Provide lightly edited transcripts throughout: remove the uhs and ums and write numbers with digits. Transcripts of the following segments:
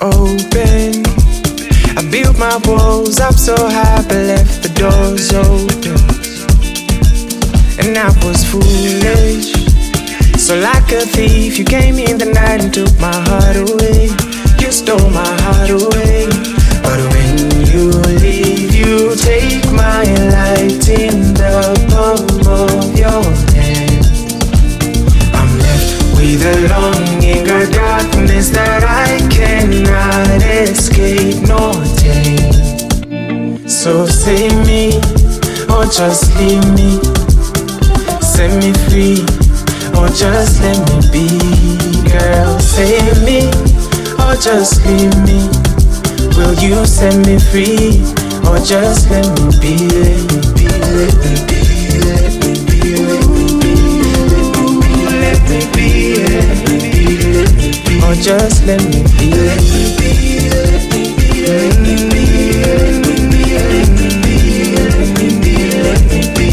open. I built my walls up so high, but left the doors open. And I was foolish. So like a thief, you came in the night and took my heart away. You stole my heart away. But when you leave, you take my light in the palm of your hand. I'm left with a longing, a darkness that I cannot escape nor tame. So save me, or just leave me. Set me free, or just let me be. Girl, save me, or just leave me. Will you set me free, or just let me be? Let me be, let me be, let me be, let me be, let me be, let me be, let me be, or just let me be. Let me be, let me be, let me be, let me be, let me be, let me be, let me be.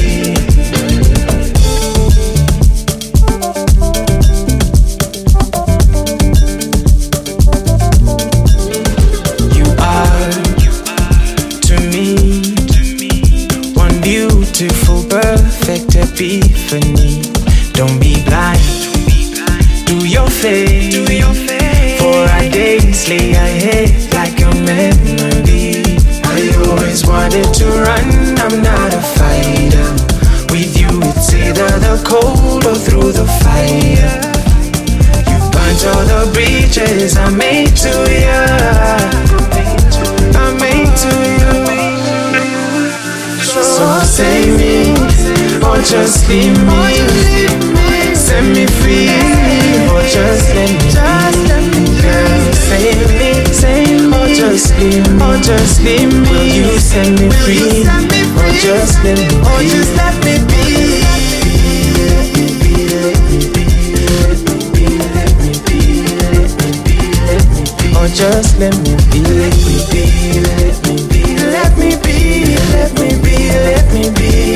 Beautiful, perfect epiphany. Don't be blind, do your thing. For our days lay ahead like a memory. I always wanted to run, I'm not a fighter. With you it's either the cold or through the fire. You've burnt all the bridges I made to you. I made to you. So save me, or just leave me. Set me free, or just let me be. Girl, save me, or just leave me. Or just leave me. Will you set me free, or just let me be? Or just let me be. Let me be, let me be, let me be, let me be, let me be, let me be. Or just let me be, let me be, let me be, let me be, let me be, let me be.